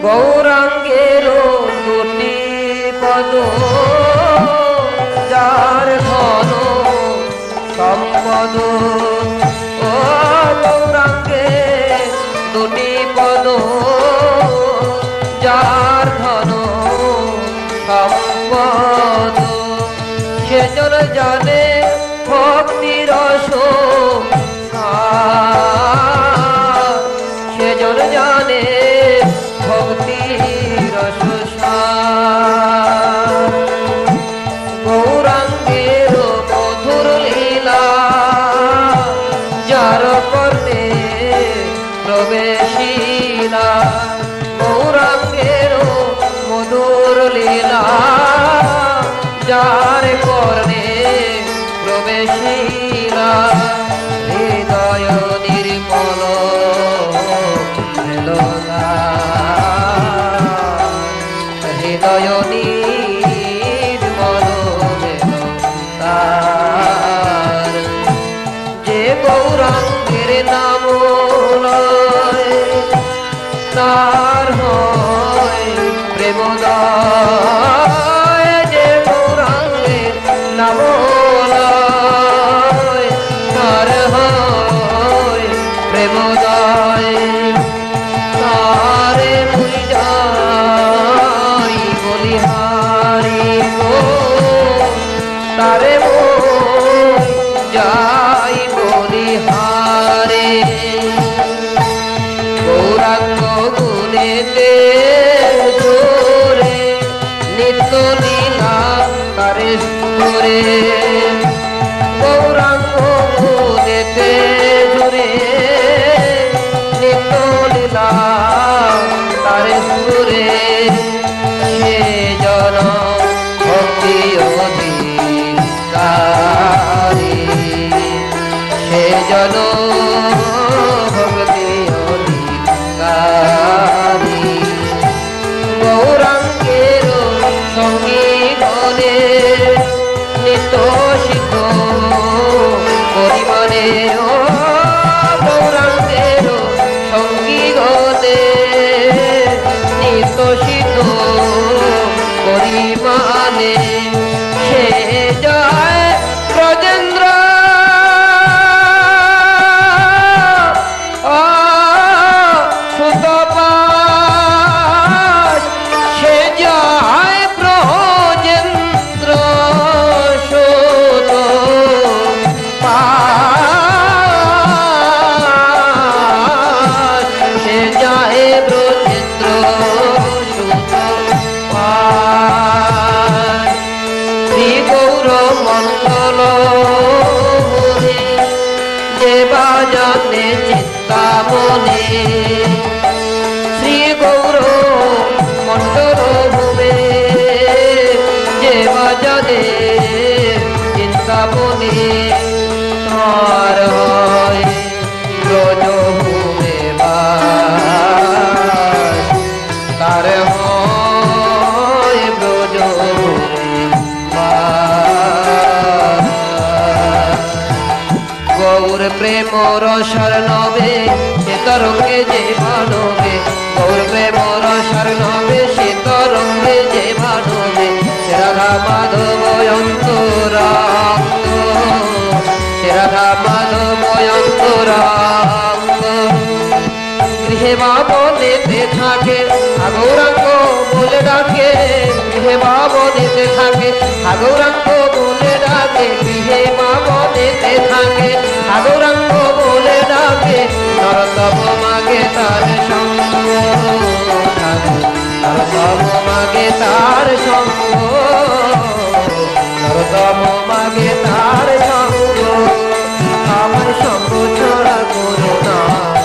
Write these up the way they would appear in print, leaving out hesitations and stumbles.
গৌরাঙ্গের দুটি পদ যার ধন সম্পদ ও গৌরাঙ্গের দুটি পদ যার ধন সম্পদ সেজন জানে ভক্তি রস সেজন জানে ভক্তি রস গৌরাঙ্গের মধুর লীলা যার কর্ণে প্রবেশিলা গৌরাঙ্গের মধুর লীলা যার কর্ণে প্রবেশিলা হৃদয় নির্মল হৃদয় নির্মল তার যে গৌরাঙ্গের নাম লয় তার হয় প্রেমদয় যে গৌরাঙ্গের নাম লয় তার হয় প্রেমদয় তারে মুই যাই বলিহারি গো তারে মুই যাই বলিহারে গৌরাঙ্গ গুণেতে জোরে নিত্য লীলা তারে সুরে গৌরাঙ্গ গুণেতে জোরে নিত্য লীলা তারে সুরে সে জন ভক্তি অধিকারী সে জন ভক্তি অধিকারী গৌরাঙ্গের সঙ্গী গণে নিত্য সিদ্ধ পরিমাণে গৌরাঙ্গের সঙ্গী গণে নিত্য সিদ্ধ পরিমাণে সে যায় ব্রজেন্দ্র সুতপাশ সে যায় ব্রজেন্দ্র সুতপাশ সে যায় ব্রজেন্দ্র সুতপাশ শ্রী গৌর মণ্ডল যে বাজানে চিন্তামণি শ্রী গৌর মণ্ডল ভূমে যে বাজানে চিন্তামণি তার হয় ব্রজ ভূমে বাস তার হয় ব্রজ ভূমে গৌর প্রেম রসর নবে সে তরঙ্গে যে ভানবে গৌর প্রেম রসর নবে সে তরঙ্গে যে ভানবে রাধা মাধব অন্তরাঙ্গ রাধা মাধব অন্তরাঙ্গ গৃহে মা বনেতে থাকে গৌরাঙ্গ বলে ডাকে গৃহে মা বনেতে থাকে গৌরাঙ্গ বলে ডাকে গৃহে মা বনেতে থাকে গৌরাঙ্গ বলে ডাকে নরতম মাগে তার সঙ্গ নরতম মাগে তার সঙ্গ নরতম মাগে তার সঙ্গ আমার সঙ্গ ছড়া করো না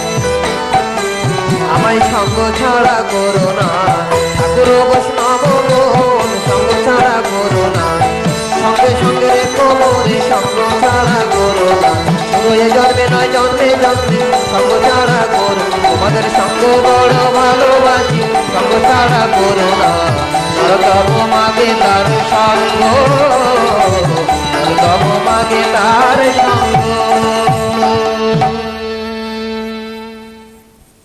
আমায় সঙ্গ ছাড়া করো না ঠাকুর বৈষ্ণব মন সঙ্গ ছাড়া করো না সঙ্গে সঙ্গে রেখো মোরে সঙ্গ ছাড়া করো না জন্মে নয় জন্মে জন্মে সঙ্গ ছাড়া করো